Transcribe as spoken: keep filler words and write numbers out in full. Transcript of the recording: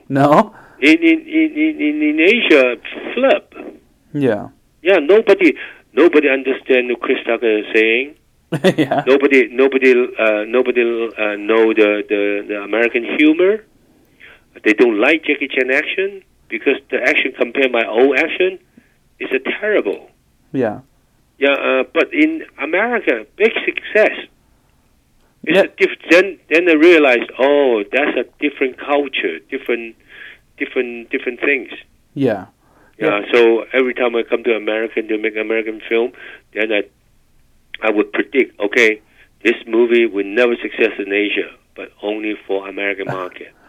No. In in in in, in Asia, flip. Yeah. Yeah, nobody nobody understand what Chris Tucker is saying. Yeah. Nobody nobody uh, nobody uh, know the, the the American humor. They don't like Jackie Chan action because the action compared my old action is a terrible. Yeah. Yeah, uh, but in America, big success. It's Yeah. a diff- then then I realized, oh, that's a different culture, different different different things. Yeah. Yeah, so every time I come to America to make American film, then I I would predict, okay, this movie will never success in Asia, but only for American market.